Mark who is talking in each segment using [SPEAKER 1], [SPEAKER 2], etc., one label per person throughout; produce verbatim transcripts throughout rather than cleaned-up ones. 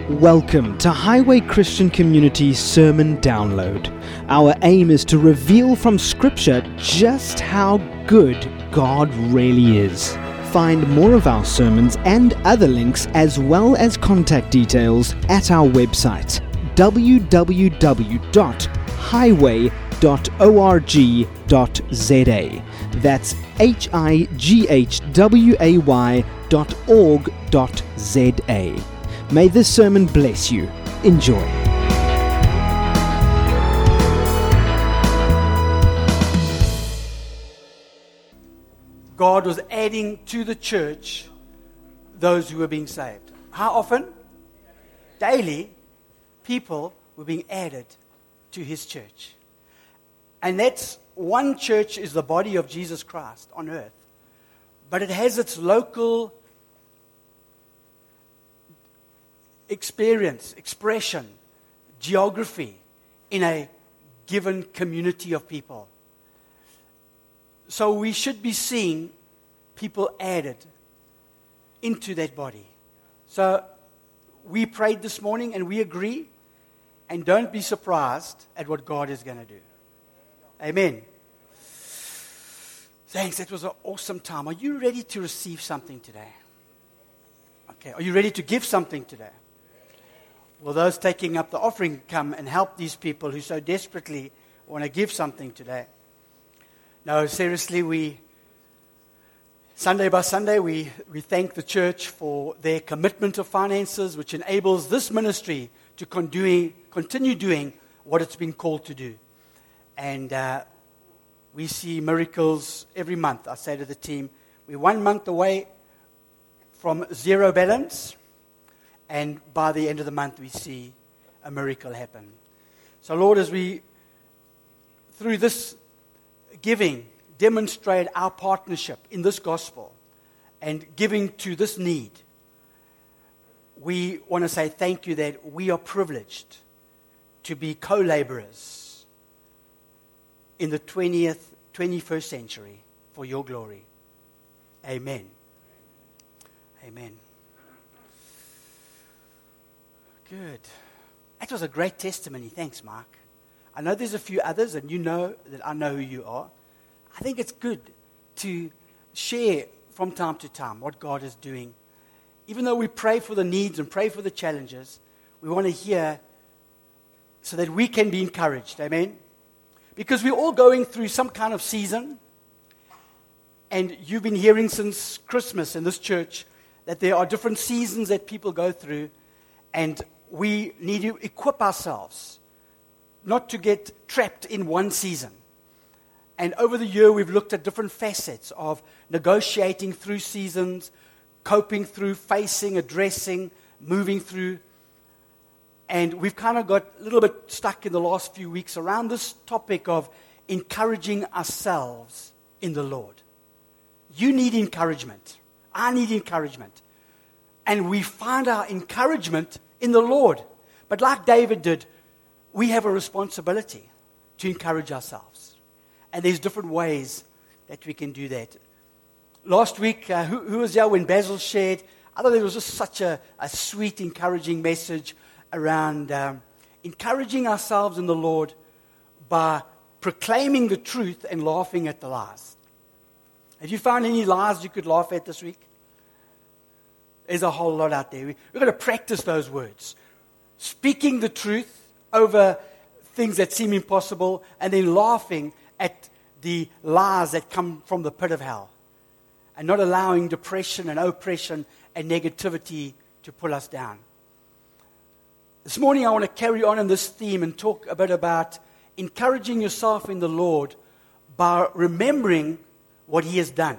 [SPEAKER 1] Welcome to Highway Christian Community Sermon Download. Our aim is to reveal from Scripture just how good God really is. Find more of our sermons and other links as well as contact details at our website w w w dot highway dot org dot z a. That's H I G H W A Y dot org dot Z A. May this sermon bless you. Enjoy.
[SPEAKER 2] God was adding to the church those who were being saved. How often? Daily, people were being added to His church. And that's one church is the body of Jesus Christ on earth. But it has its local experience, expression, geography in a given community of people. So we should be seeing people added into that body. So we prayed this morning and we agree, and don't be surprised at what God is going to do. Amen. Thanks, that was an awesome time. Are you ready to receive something today? Okay, are you ready to give something today? Will those taking up the offering come and help these people who so desperately want to give something today? No, seriously, we, Sunday by Sunday, we, we thank the church for their commitment of finances, which enables this ministry to con- doing, continue doing what it's been called to do. And uh, we see miracles every month. I say to the team, we're one month away from zero balance. And by the end of the month, we see a miracle happen. So, Lord, as we, through this giving, demonstrate our partnership in this gospel and giving to this need, we want to say thank you that we are privileged to be co-laborers in the twentieth, twenty-first century for your glory. Amen. Amen. Good. That was a great testimony. Thanks, Mark. I know there's a few others, and you know that I know who you are. I think it's good to share from time to time what God is doing. Even though we pray for the needs and pray for the challenges, we want to hear so that we can be encouraged. Amen? Because we're all going through some kind of season, and you've been hearing since Christmas in this church that there are different seasons that people go through, and we need to equip ourselves not to get trapped in one season. And over the year, we've looked at different facets of negotiating through seasons, coping through, facing, addressing, moving through. And we've kind of got a little bit stuck in the last few weeks around this topic of encouraging ourselves in the Lord. You need encouragement. I need encouragement. And we find our encouragement in the Lord. But like David did, we have a responsibility to encourage ourselves. And there's different ways that we can do that. Last week, uh, who, who was there when Basil shared? I thought it was just such a, a sweet, encouraging message around um, encouraging ourselves in the Lord by proclaiming the truth and laughing at the lies. Have you found any lies you could laugh at this week? There's a whole lot out there. We've got to practice those words. Speaking the truth over things that seem impossible, and then laughing at the lies that come from the pit of hell. And not allowing depression and oppression and negativity to pull us down. This morning I want to carry on in this theme and talk a bit about encouraging yourself in the Lord by remembering what He has done.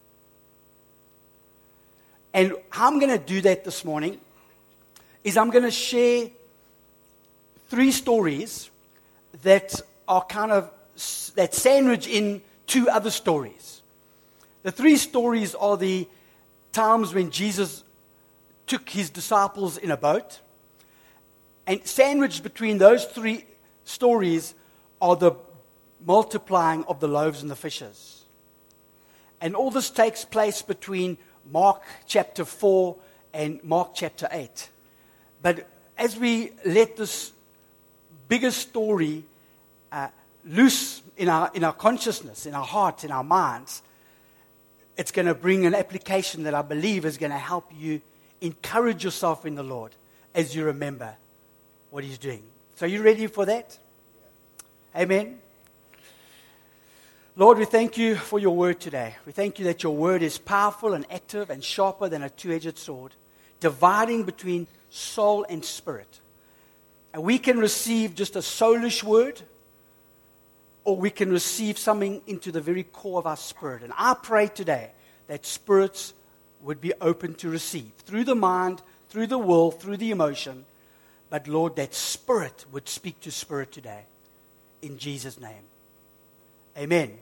[SPEAKER 2] And how I'm going to do that this morning is I'm going to share three stories that are kind of, that sandwich in two other stories. The three stories are the times when Jesus took His disciples in a boat. And sandwiched between those three stories are the multiplying of the loaves and the fishes. And all this takes place between Mark chapter four and Mark chapter eight. But as we let this bigger story uh, loose in our, in our consciousness, in our hearts, in our minds, it's going to bring an application that I believe is going to help you encourage yourself in the Lord as you remember what He's doing. So are you ready for that? Amen. Lord, we thank you for your word today. We thank you that your word is powerful and active and sharper than a two-edged sword, dividing between soul and spirit. And we can receive just a soulish word, or we can receive something into the very core of our spirit. And I pray today that spirits would be open to receive, through the mind, through the will, through the emotion. But Lord, that spirit would speak to spirit today. In Jesus' name. Amen.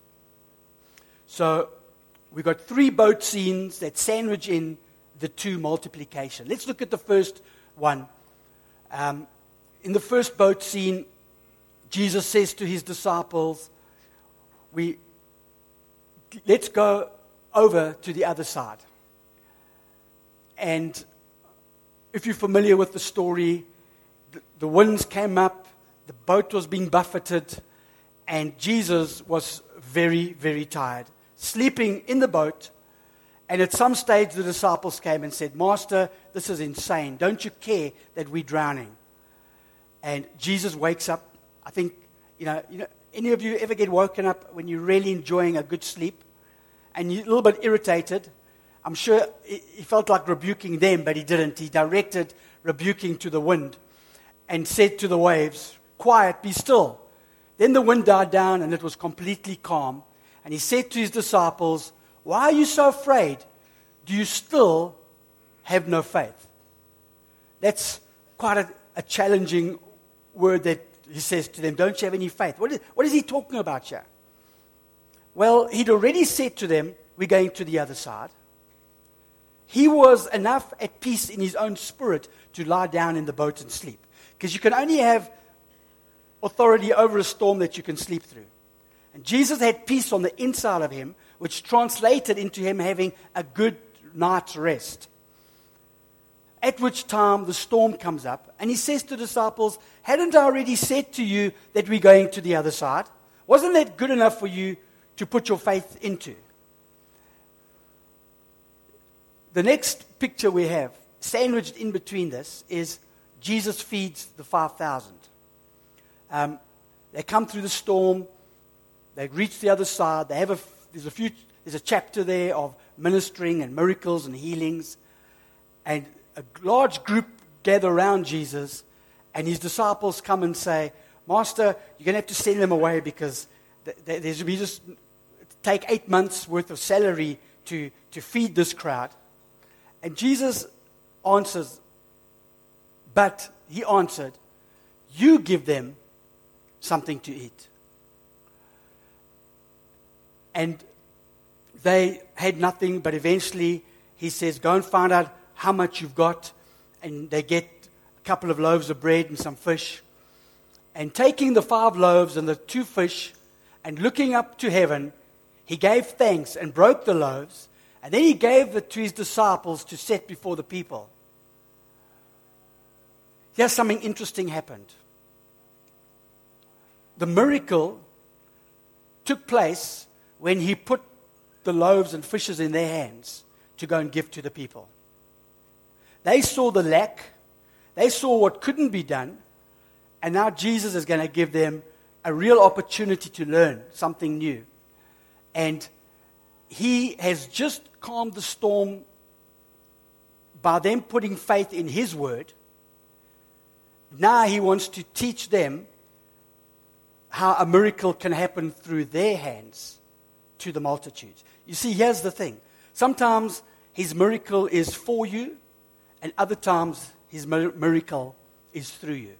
[SPEAKER 2] So, we've got three boat scenes that sandwich in the two multiplication. Let's look at the first one. Um, in the first boat scene, Jesus says to his disciples, "We let's go over to the other side." And if you're familiar with the story, the, the winds came up, the boat was being buffeted, and Jesus was very, very tired, sleeping in the boat. And at some stage, the disciples came and said, "Master, this is insane. Don't you care that we're drowning?" And Jesus wakes up. I think, you know, you know, any of you ever get woken up when you're really enjoying a good sleep and you're a little bit irritated? I'm sure he felt like rebuking them, but he didn't. He directed rebuking to the wind and said to the waves, "Quiet, be still." Then the wind died down and it was completely calm. And he said to his disciples, "Why are you so afraid? Do you still have no faith?" That's quite a, a challenging word that he says to them. Don't you have any faith? What is, what is he talking about here? Well, he'd already said to them, we're going to the other side. He was enough at peace in his own spirit to lie down in the boat and sleep. Because you can only have authority over a storm that you can sleep through. And Jesus had peace on the inside of him, which translated into him having a good night's rest. At which time the storm comes up, and he says to the disciples, "Hadn't I already said to you that we're going to the other side? Wasn't that good enough for you to put your faith into?" The next picture we have, sandwiched in between this, is Jesus feeds the five thousand. Um, they come through the storm, they reach the other side, they have a, there's a few, there's a chapter there of ministering and miracles and healings, and a large group gather around Jesus, and his disciples come and say, "Master, you're going to have to send them away because th- th- there's, we just take eight months worth of salary to, to feed this crowd." And Jesus answers, but he answered, "You give them something to eat." And they had nothing, but eventually he says, "Go and find out how much you've got." And they get a couple of loaves of bread and some fish. And taking the five loaves and the two fish and looking up to heaven, he gave thanks and broke the loaves. And then he gave it to his disciples to set before the people. Here's something interesting happened. The miracle took place when he put the loaves and fishes in their hands to go and give to the people. They saw the lack. They saw what couldn't be done. And now Jesus is going to give them a real opportunity to learn something new. And he has just calmed the storm by them putting faith in his word. Now he wants to teach them how a miracle can happen through their hands to the multitudes. You see, here's the thing. Sometimes his miracle is for you, and other times his miracle is through you.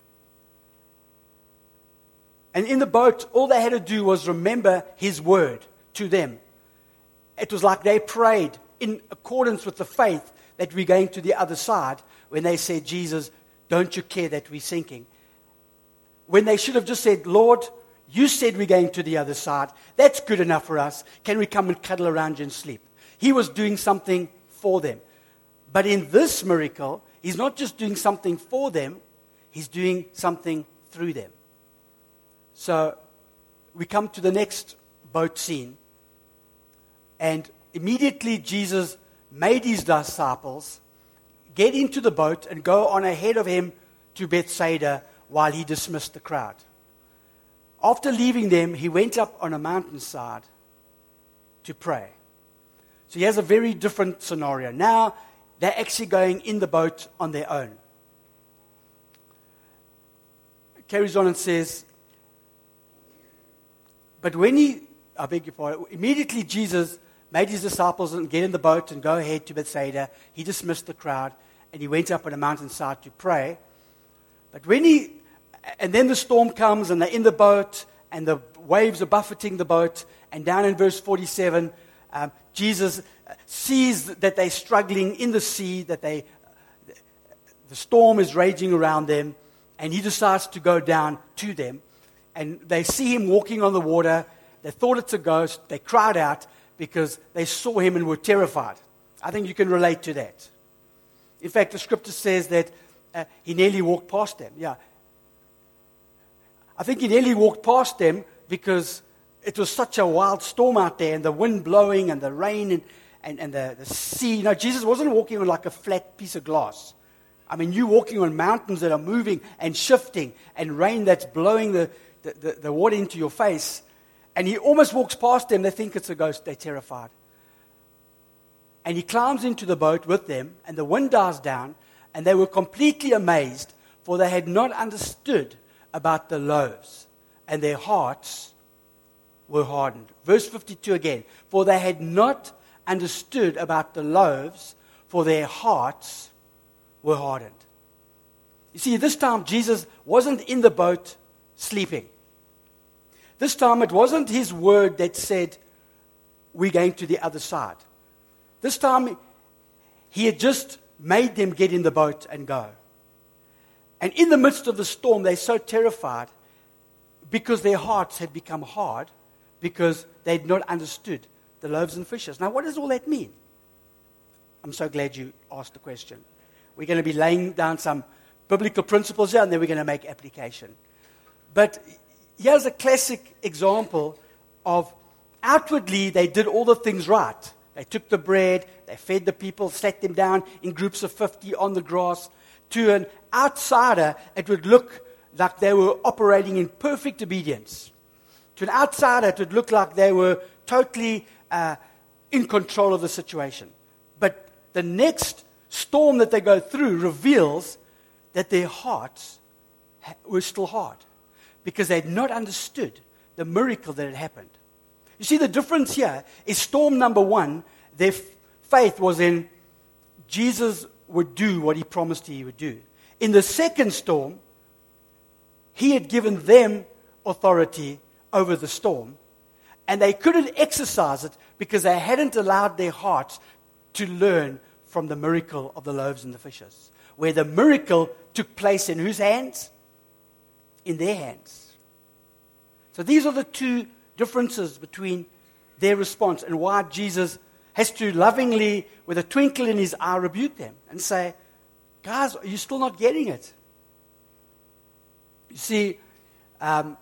[SPEAKER 2] And in the boat, all they had to do was remember his word to them. It was like they prayed in accordance with the faith that we're going to the other side when they said, "Jesus, don't you care that we're sinking?" When they should have just said, "Lord, you said we're going to the other side. That's good enough for us. Can we come and cuddle around you and sleep?" He was doing something for them. But in this miracle, he's not just doing something for them, he's doing something through them. So we come to the next boat scene. And immediately Jesus made his disciples get into the boat and go on ahead of him to Bethsaida while he dismissed the crowd. After leaving them, he went up on a mountainside to pray. So he has a very different scenario. Now, they're actually going in the boat on their own. Carries on and says, but when he, I beg your pardon, immediately Jesus made his disciples get in the boat and go ahead to Bethsaida. He dismissed the crowd and he went up on a mountainside to pray. But when he, and then the storm comes and they're in the boat and the waves are buffeting the boat. And down in verse forty-seven, um, Jesus sees that they're struggling in the sea, that they, the storm is raging around them, and he decides to go down to them. And they see him walking on the water. They thought it's a ghost. They cried out because they saw him and were terrified. I think you can relate to that. In fact, the scripture says that uh, he nearly walked past them. Yeah. I think he nearly walked past them because it was such a wild storm out there, and the wind blowing and the rain and, and, and the, the sea. You know, Jesus wasn't walking on like a flat piece of glass. I mean, you're walking on mountains that are moving and shifting, and rain that's blowing the, the, the, the water into your face. And he almost walks past them. They think it's a ghost. They're terrified. And he climbs into the boat with them, and the wind dies down, and they were completely amazed, for they had not understood about the loaves, and their hearts were hardened. Verse fifty-two again. For they had not understood about the loaves, for their hearts were hardened. You see, this time Jesus wasn't in the boat sleeping. This time it wasn't his word that said, we're going to the other side. This time he had just made them get in the boat and go. And in the midst of the storm, they're so terrified because their hearts had become hard because they had not understood the loaves and fishes. Now, what does all that mean? I'm so glad you asked the question. We're going to be laying down some biblical principles here, and then we're going to make application. But here's a classic example of outwardly they did all the things right. They took the bread, they fed the people, sat them down in groups of fifty on the grass. To an outsider, it would look like they were operating in perfect obedience. To an outsider, it would look like they were totally uh, in control of the situation. But the next storm that they go through reveals that their hearts were still hard because they had not understood the miracle that had happened. You see, the difference here is storm number one, their f- faith was in Jesus would do what he promised he would do. In the second storm, he had given them authority over the storm, and they couldn't exercise it because they hadn't allowed their hearts to learn from the miracle of the loaves and the fishes, where the miracle took place in whose hands? In their hands. So these are the two differences between their response and why Jesus has to lovingly, with a twinkle in his eye, rebuke them and say, guys, are you still not getting it? You see, um,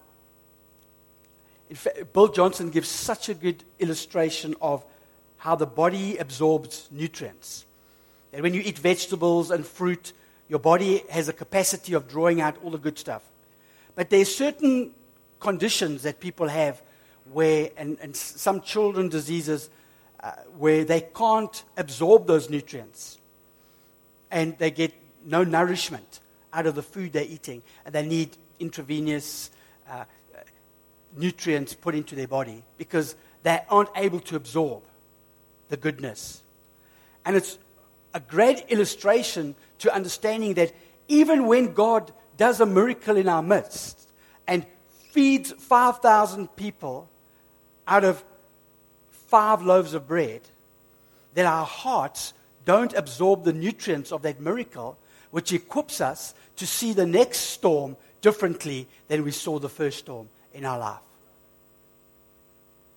[SPEAKER 2] in fact, Bill Johnson gives such a good illustration of how the body absorbs nutrients. That when you eat vegetables and fruit, your body has a capacity of drawing out all the good stuff. But there are certain conditions that people have where, and, and some children diseases, uh, where they can't absorb those nutrients. And they get no nourishment out of the food they're eating. And they need intravenous uh, nutrients put into their body because they aren't able to absorb the goodness. And it's a great illustration to understanding that even when God does a miracle in our midst and feeds five thousand people out of five loaves of bread, that our hearts don't absorb the nutrients of that miracle, which equips us to see the next storm differently than we saw the first storm in our life.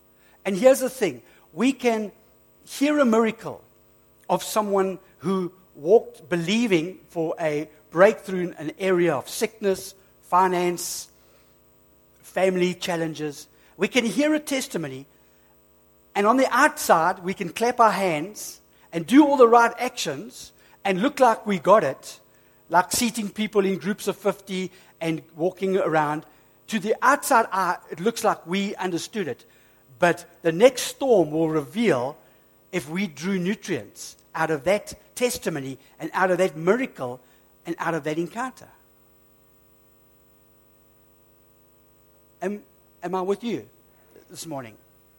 [SPEAKER 2] And here's the thing. We can hear a miracle of someone who walked believing for a breakthrough in an area of sickness, finance, family challenges. We can hear a testimony, and on the outside, we can clap our hands and do all the right actions and look like we got it, like seating people in groups of fifty and walking around. To the outside eye, it looks like we understood it. But the next storm will reveal if we drew nutrients out of that testimony and out of that miracle and out of that encounter. Am, am I with you this morning?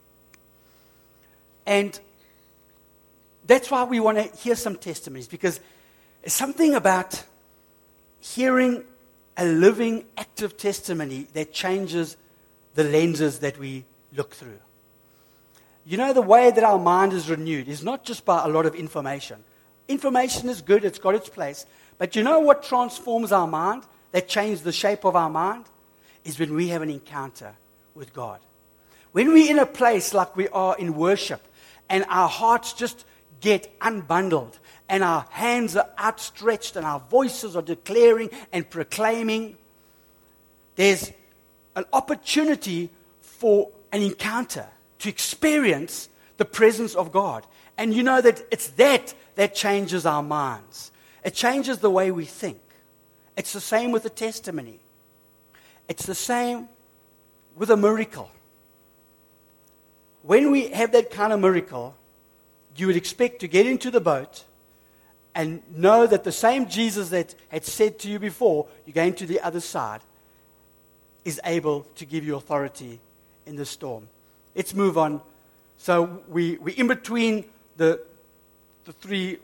[SPEAKER 2] And that's why we want to hear some testimonies, because there's something about hearing a living, active testimony that changes the lenses that we look through. You know, the way that our mind is renewed is not just by a lot of information. Information is good, it's got its place. But you know what transforms our mind, that changes the shape of our mind, is when we have an encounter with God. When we're in a place like we are in worship, and our hearts just get unbundled, and our hands are outstretched, and our voices are declaring and proclaiming, there's an opportunity for an encounter, to experience the presence of God. And you know that it's that that changes our minds. It changes the way we think. It's the same with a testimony. It's the same with a miracle. When we have that kind of miracle, you would expect to get into the boat and know that the same Jesus that had said to you before, you're going to the other side, is able to give you authority in the storm. Let's move on. So we, we're in between the, the three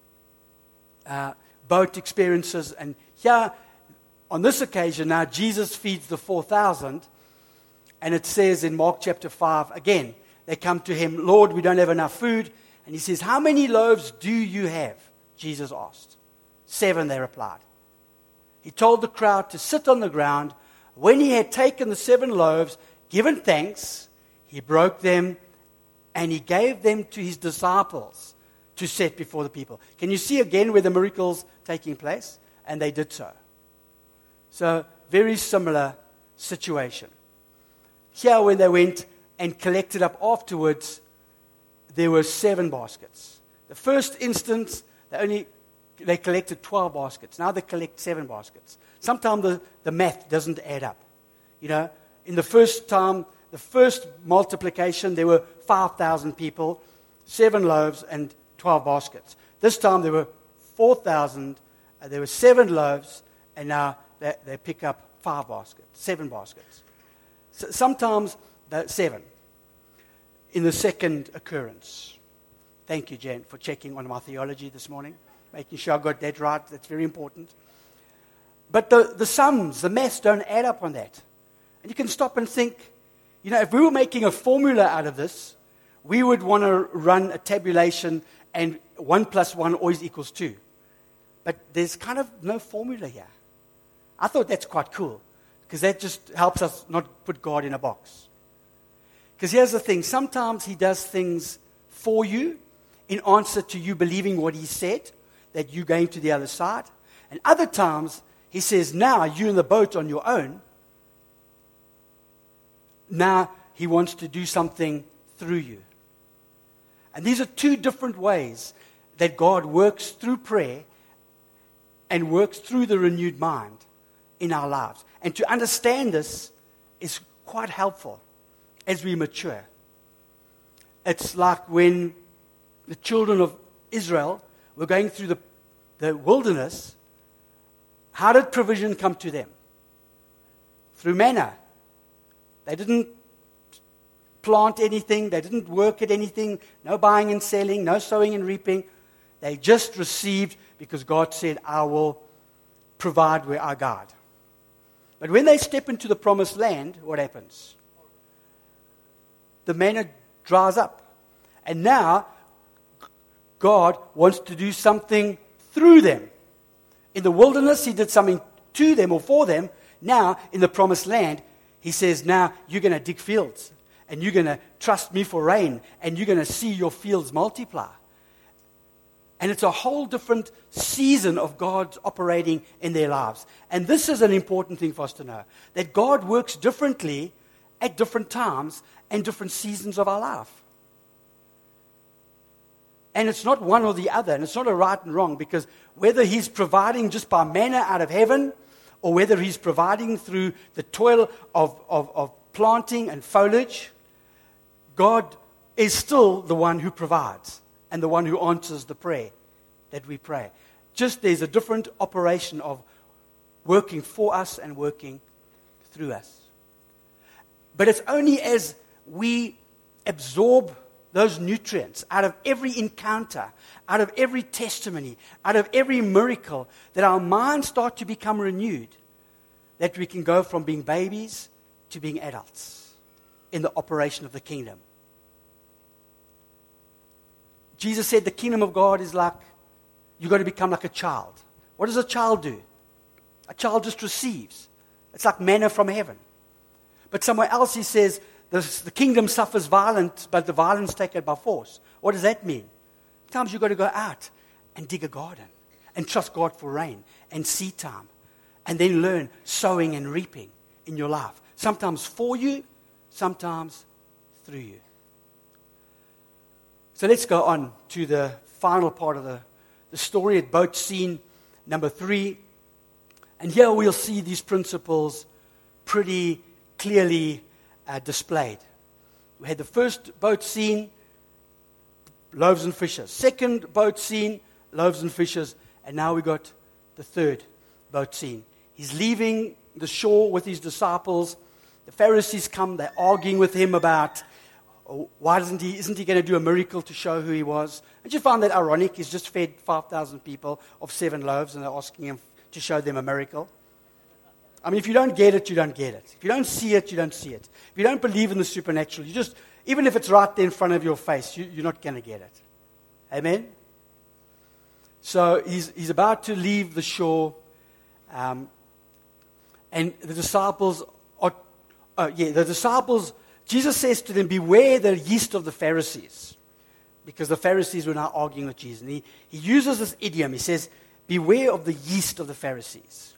[SPEAKER 2] uh, boat experiences. And here, on this occasion now, Jesus feeds the four thousand. And it says in Mark chapter five, again, they come to him, Lord, we don't have enough food. And he says, how many loaves do you have? Jesus asked. Seven, they replied. He told the crowd to sit on the ground. When he had taken the seven loaves, given thanks, he broke them, and he gave them to his disciples to set before the people. Can you see again where the miracle's taking place? And they did so. So, very similar situation. Here, when they went and collected up afterwards, there were seven baskets. The first instance, they only they collected twelve baskets. Now they collect seven baskets. Sometimes the, the math doesn't add up. You know, in the first time, the first multiplication, there were five thousand people, seven loaves, and twelve baskets. This time there were four thousand, uh, there were seven loaves, and now they, they pick up five baskets, seven baskets. So sometimes uh, seven in the second occurrence. Thank you, Jen, for checking on my theology this morning, making sure I got that right. That's very important. But the, the sums, the maths don't add up on that. And you can stop and think, you know, if we were making a formula out of this, we would want to run a tabulation and one plus one always equals two. But there's kind of no formula here. I thought that's quite cool, because that just helps us not put God in a box. Because here's the thing, sometimes he does things for you in answer to you believing what he said, that you're going to the other side. And other times, he says, now you're in the boat on your own. Now he wants to do something through you. And these are two different ways that God works through prayer and works through the renewed mind in our lives. And to understand this is quite helpful as we mature. It's like when the children of Israel were going through the, the wilderness, how did provision come to them? Through manna. They didn't plant anything. They didn't work at anything. No buying and selling. No sowing and reaping. They just received because God said, I will provide where I guide. But when they step into the promised land, what happens? The manna dries up. And now, God wants to do something through them. In the wilderness, he did something to them or for them. Now, in the promised land, he says, now you're going to dig fields. And you're going to trust me for rain. And you're going to see your fields multiply. And it's a whole different season of God operating in their lives. And this is an important thing for us to know, that God works differently at different times and different seasons of our life. And it's not one or the other, and it's not a right and wrong, because whether he's providing just by manna out of heaven, or whether he's providing through the toil of, of, of planting and foliage, God is still the one who provides and the one who answers the prayer that we pray. Just there's a different operation of working for us and working through us. But it's only as we absorb those nutrients out of every encounter, out of every testimony, out of every miracle, that our minds start to become renewed, that we can go from being babies to being adults in the operation of the kingdom. Jesus said the kingdom of God is like, you've got to become like a child. What does a child do? A child just receives. It's like manna from heaven. But somewhere else he says, the, the kingdom suffers violence, but the violence take it by force. What does that mean? Sometimes you've got to go out and dig a garden and trust God for rain and seed time, and then learn sowing and reaping in your life. Sometimes for you, sometimes through you. So let's go on to the final part of the, the story at boat scene number three. And here we'll see these principles pretty clearly uh, displayed. We had the first boat scene, loaves and fishes. Second boat scene, loaves and fishes. And now we got the third boat scene. He's leaving the shore with his disciples. The Pharisees come, they're arguing with him about, oh, why doesn't he, isn't he going to do a miracle to show who he was? And you find that ironic. He's just fed five thousand people of seven loaves, and they're asking him to show them a miracle. I mean, if you don't get it, you don't get it. If you don't see it, you don't see it. If you don't believe in the supernatural, you just, even if it's right there in front of your face, you, you're not going to get it. Amen? So he's, he's about to leave the shore, um, and the disciples are, uh, yeah, the disciples, Jesus says to them, beware the yeast of the Pharisees. Because the Pharisees were now arguing with Jesus. And he, he uses this idiom. He says, beware of the yeast of the Pharisees.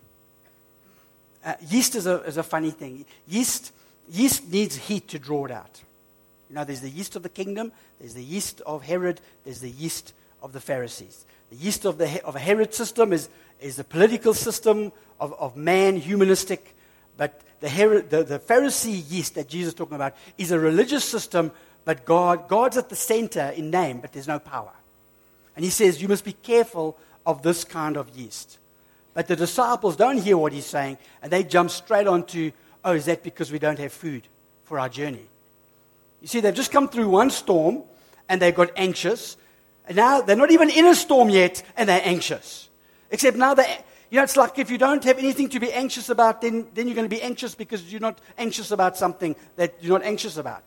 [SPEAKER 2] Uh, yeast is a, is a funny thing. Yeast, yeast needs heat to draw it out. You know, there's the yeast of the kingdom, there's the yeast of Herod, there's the yeast of the Pharisees. The yeast of the of a Herod system is, is the political system of, of man, humanistic. But the, Herod, the, the Pharisee yeast that Jesus is talking about is a religious system, but God God's at the center in name, but there's no power. And he says, you must be careful of this kind of yeast. But the disciples don't hear what he's saying, and they jump straight onto, oh, is that because we don't have food for our journey? You see, they've just come through one storm, and they got anxious, and now they're not even in a storm yet, and they're anxious. Except now, they, you know, it's like if you don't have anything to be anxious about, then, then you're going to be anxious because you're not anxious about something that you're not anxious about.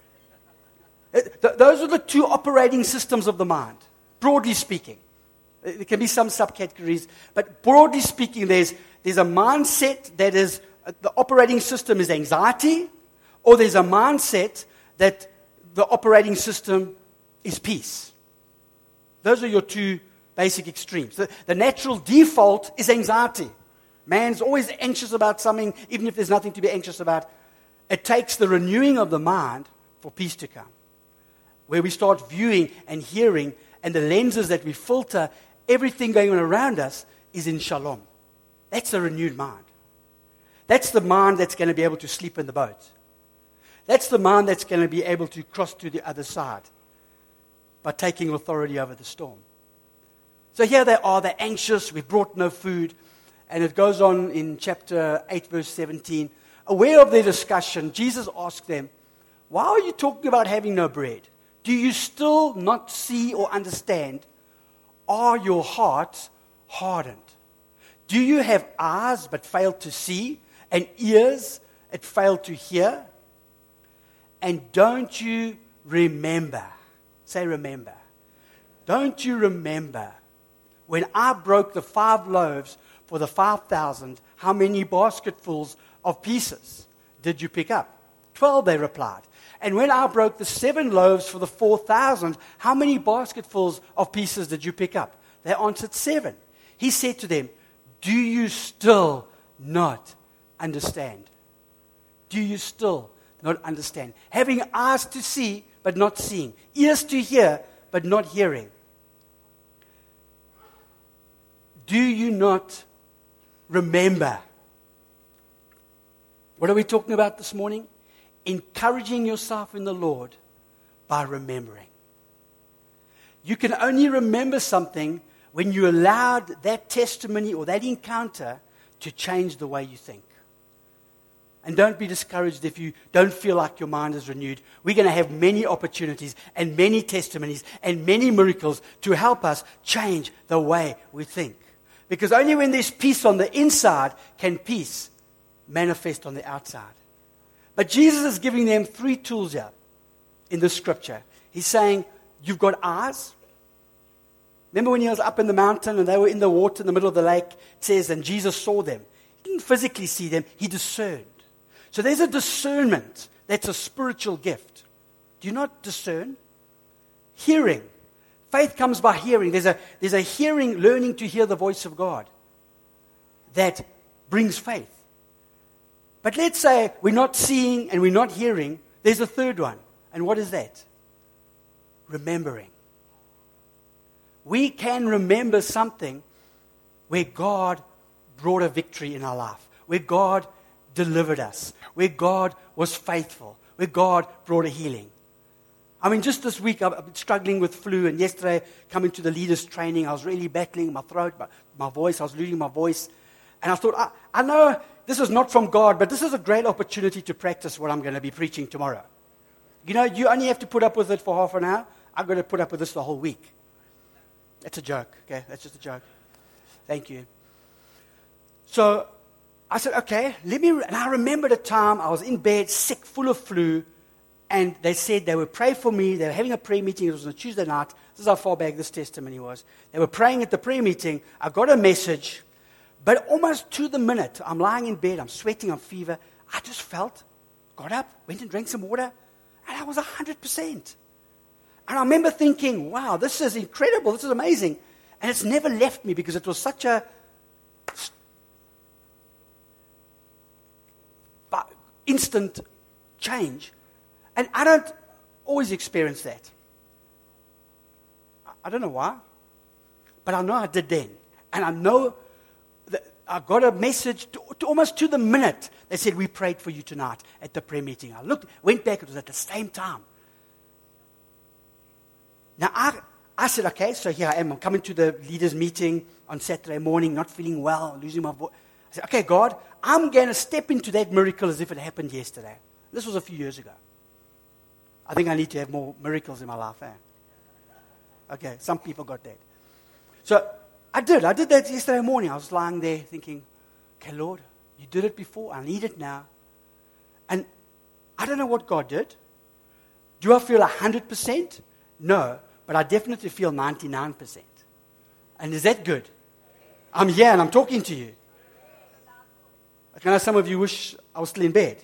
[SPEAKER 2] It, th- those are the two operating systems of the mind, broadly speaking. There can be some subcategories, but broadly speaking, there's there's a mindset that is, uh, the operating system is anxiety, or there's a mindset that the operating system is peace. Those are your two basic extremes. The, the natural default is anxiety. Man's always anxious about something, even if there's nothing to be anxious about. It takes the renewing of the mind for peace to come, where we start viewing and hearing, and the lenses that we filter everything going on around us is in shalom. That's a renewed mind. That's the mind that's going to be able to sleep in the boat. That's the mind that's going to be able to cross to the other side by taking authority over the storm. So here they are, they're anxious, we brought no food. And it goes on in chapter eight, verse seventeen. Aware of their discussion, Jesus asked them, why are you talking about having no bread? Do you still not see or understand? Are your hearts hardened? Do you have eyes but fail to see, and ears that fail to hear? And don't you remember? Say remember. Don't you remember when I broke the five loaves for the five thousand, how many basketfuls of pieces did you pick up? Twelve, they replied. And when I broke the seven loaves for the four thousand, how many basketfuls of pieces did you pick up? They answered, seven. He said to them, do you still not understand? Do you still not understand? Having eyes to see, but not seeing. Ears to hear, but not hearing. Do you not remember? What are we talking about this morning? Encouraging yourself in the Lord by remembering. You can only remember something when you allowed that testimony or that encounter to change the way you think. And don't be discouraged if you don't feel like your mind is renewed. We're going to have many opportunities and many testimonies and many miracles to help us change the way we think. Because only when there's peace on the inside can peace manifest on the outside. But Jesus is giving them three tools here in the scripture. He's saying, you've got eyes. Remember when he was up in the mountain and they were in the water in the middle of the lake? It says, and Jesus saw them. He didn't physically see them, he discerned. So there's a discernment that's a spiritual gift. Do you not discern? Hearing. Faith comes by hearing. There's a, there's a hearing, learning to hear the voice of God that brings faith. But let's say we're not seeing and we're not hearing. There's a third one. And what is that? Remembering. We can remember something where God brought a victory in our life, where God delivered us, where God was faithful, where God brought a healing. I mean, just this week, I've been struggling with flu, and yesterday, coming to the leaders' training, I was really battling my throat, my, my voice, I was losing my voice. And I thought, I, I know this is not from God, but this is a great opportunity to practice what I'm going to be preaching tomorrow. You know, you only have to put up with it for half an hour. I've got to put up with this the whole week. That's a joke, okay? That's just a joke. Thank you. So I said, okay, let me, re-. and I remembered a time I was in bed, sick, full of flu, and they said they would pray for me. They were having a prayer meeting. It was on a Tuesday night. This is how far back this testimony was. They were praying at the prayer meeting. I got a message, but almost to the minute, I'm lying in bed, I'm sweating, I'm fever. I just felt, got up, went and drank some water, and I was one hundred percent. And I remember thinking, wow, this is incredible, this is amazing. And it's never left me because it was such a instant change. And I don't always experience that. I don't know why, but I know I did then. And I know that I got a message to, to almost to the minute. They said, we prayed for you tonight at the prayer meeting. I looked, went back, it was at the same time. Now, I, I said, okay, so here I am. I'm coming to the leaders' meeting on Saturday morning, not feeling well, losing my voice. I said, okay, God, I'm going to step into that miracle as if it happened yesterday. This was a few years ago. I think I need to have more miracles in my life. Eh? Okay, some people got that. So I did. I did that yesterday morning. I was lying there thinking, okay, Lord, you did it before. I need it now. And I don't know what God did. Do I feel one hundred percent? No, but I definitely feel ninety-nine percent. And is that good? I'm here and I'm talking to you. I know some of you wish I was still in bed.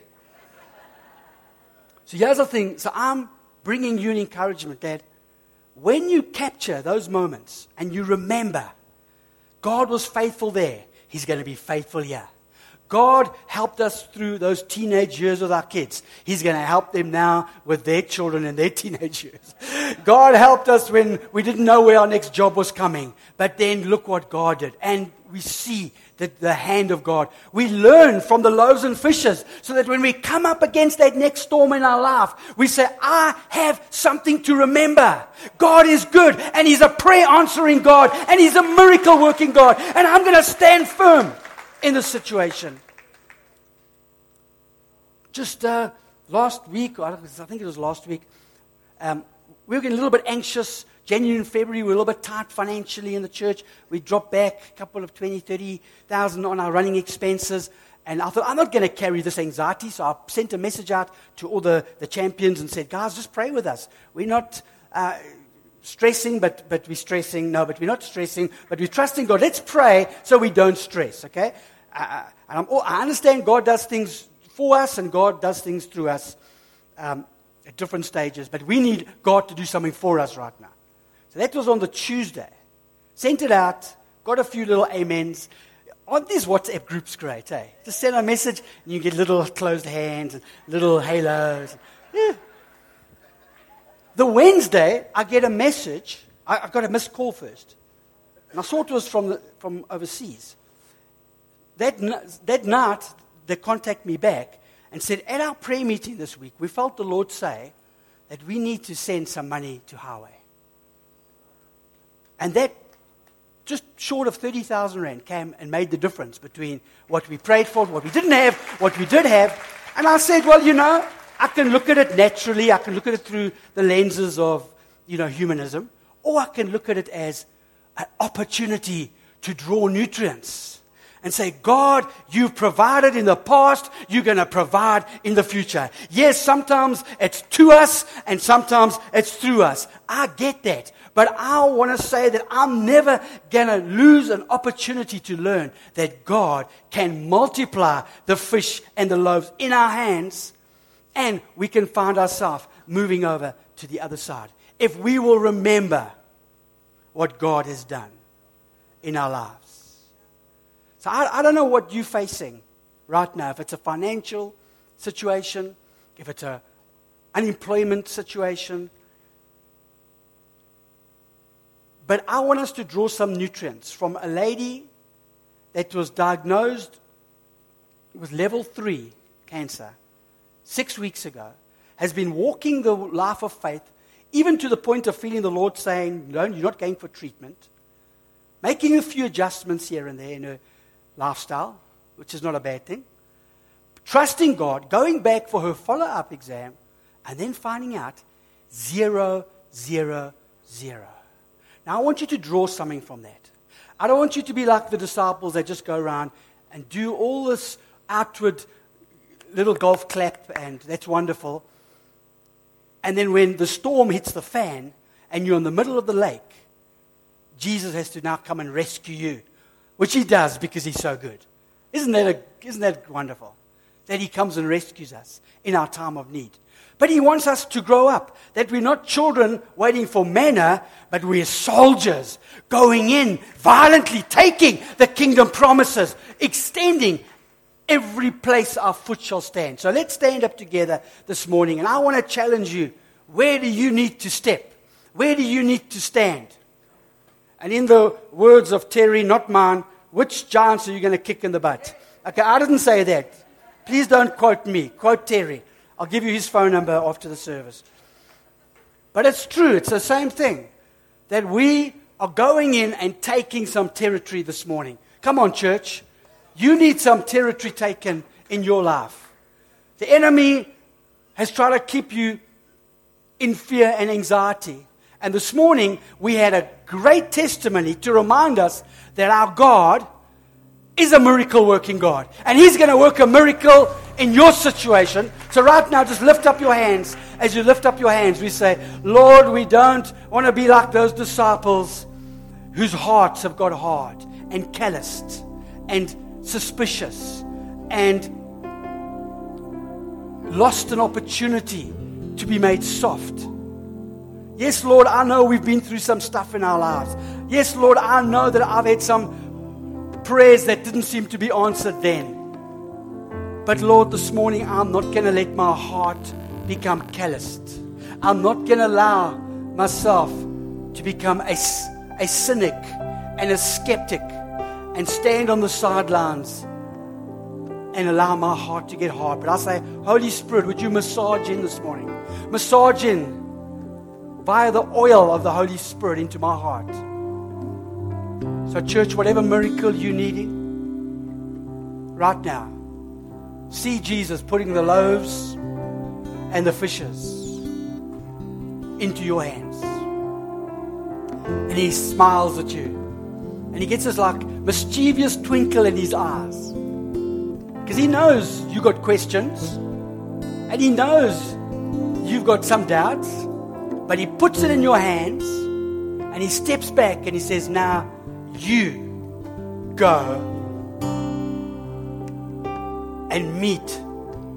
[SPEAKER 2] So here's the thing. So I'm bringing you an encouragement that when you capture those moments and you remember God was faithful there, He's going to be faithful here. God helped us through those teenage years with our kids. He's going to help them now with their children and their teenage years. God helped us when we didn't know where our next job was coming. But then look what God did. And we see the, the hand of God. We learn from the loaves and fishes so that when we come up against that next storm in our life, we say, I have something to remember. God is good and He's a prayer answering God and He's a miracle working God. And I'm going to stand firm in the situation. Just uh, last week, I think it was last week, um, we were getting a little bit anxious. January and February, we were a little bit tight financially in the church. We dropped back a couple of twenty, thirty thousand on our running expenses. And I thought, I'm not going to carry this anxiety. So I sent a message out to all the, the champions and said, guys, just pray with us. We're not uh, stressing, but, but we're stressing. No, but we're not stressing, but we're trusting God. Let's pray so we don't stress, okay? Uh, and I'm, oh, I understand God does things for us, and God does things through us um, at different stages. But we need God to do something for us right now. So that was on the Tuesday. Sent it out, got a few little amens. Aren't these WhatsApp groups great, eh? Just send a message, and you get little closed hands, and little halos. Yeah. The Wednesday, I get a message. I, I got a missed call first. And I thought it was from, the, from overseas. That, that night, they contacted me back and said, at our prayer meeting this week, we felt the Lord say that we need to send some money to Highway. And that, just short of thirty thousand rand, came and made the difference between what we prayed for, what we didn't have, what we did have. And I said, well, you know, I can look at it naturally. I can look at it through the lenses of, you know, humanism. Or I can look at it as an opportunity to draw nutrients and say, God, you've provided in the past, you're going to provide in the future. Yes, sometimes it's to us and sometimes it's through us. I get that. But I want to say that I'm never going to lose an opportunity to learn that God can multiply the fish and the loaves in our hands, and we can find ourselves moving over to the other side. If we will remember what God has done in our lives. So I, I don't know what you're facing right now. If it's a financial situation, if it's an unemployment situation. But I want us to draw some nutrients from a lady that was diagnosed with level three cancer six weeks ago, has been walking the life of faith, even to the point of feeling the Lord saying, no, you're not going for treatment, making a few adjustments here and there in her lifestyle, which is not a bad thing, trusting God, going back for her follow-up exam, and then finding out zero, zero, zero. Now, I want you to draw something from that. I don't want you to be like the disciples that just go around and do all this outward little golf clap, and that's wonderful. And then when the storm hits the fan and you're in the middle of the lake, Jesus has to now come and rescue you, which he does because he's so good. Isn't that, a, isn't that wonderful? That he comes and rescues us in our time of need. But he wants us to grow up, that we're not children waiting for manna, but we're soldiers going in, violently taking the kingdom promises, extending every place our foot shall stand. So let's stand up together this morning, and I want to challenge you. Where do you need to step? Where do you need to stand? And in the words of Terry, not mine, which giants are you going to kick in the butt? Okay, I didn't say that. Please don't quote me. Quote Terry. I'll give you his phone number after the service. But it's true. It's the same thing. That we are going in and taking some territory this morning. Come on, church. You need some territory taken in your life. The enemy has tried to keep you in fear and anxiety. And this morning, we had a great testimony to remind us that our God is a miracle-working God. And he's going to work a miracle in your situation. So right now, just lift up your hands. As you lift up your hands, we say, Lord, we don't want to be like those disciples whose hearts have got hard and calloused and suspicious and lost an opportunity to be made soft. Yes, Lord, I know we've been through some stuff in our lives. Yes, Lord, I know that I've had some prayers that didn't seem to be answered then. But Lord, this morning, I'm not going to let my heart become calloused. I'm not going to allow myself to become a, a cynic and a skeptic and stand on the sidelines and allow my heart to get hard. But I say, Holy Spirit, would you massage in this morning? Massage in via the oil of the Holy Spirit into my heart. So church, whatever miracle you're needing right now, see Jesus putting the loaves and the fishes into your hands. And he smiles at you. And he gets this like mischievous twinkle in his eyes. Because he knows you got questions. And he knows you've got some doubts. But he puts it in your hands. And he steps back and he says, now you go and meet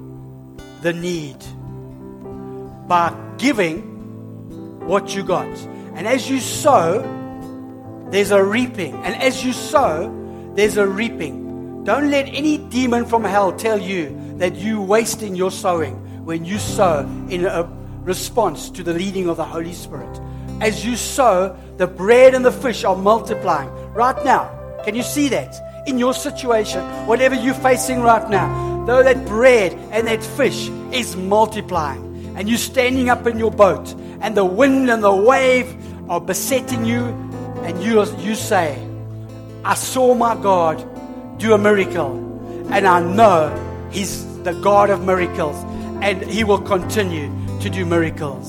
[SPEAKER 2] the need by giving what you got. And as you sow, there's a reaping. And as you sow, there's a reaping. Don't let any demon from hell tell you that you're wasting your sowing when you sow in a response to the leading of the Holy Spirit. As you sow, the bread and the fish are multiplying. Right now, can you see that? In your situation, whatever you're facing right now, though that bread and that fish is multiplying, and you're standing up in your boat, and the wind and the wave are besetting you, and you, you say, I saw my God do a miracle, and I know He's the God of miracles, and He will continue to do miracles.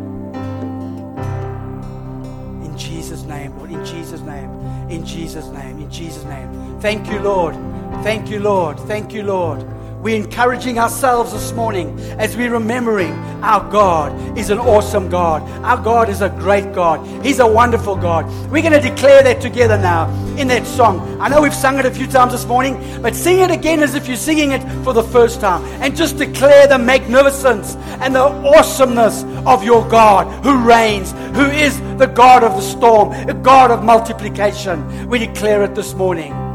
[SPEAKER 2] In Jesus' name, Lord, in Jesus' name, in Jesus' name, in Jesus' name. Thank you, Lord. Thank you, Lord. Thank you, Lord. We're encouraging ourselves this morning as we're remembering our God is an awesome God. Our God is a great God. He's a wonderful God. We're going to declare that together now in that song. I know we've sung it a few times this morning, but sing it again as if you're singing it for the first time. And just declare the magnificence and the awesomeness of your God who reigns, who is the God of the storm, a God of multiplication. We declare it this morning.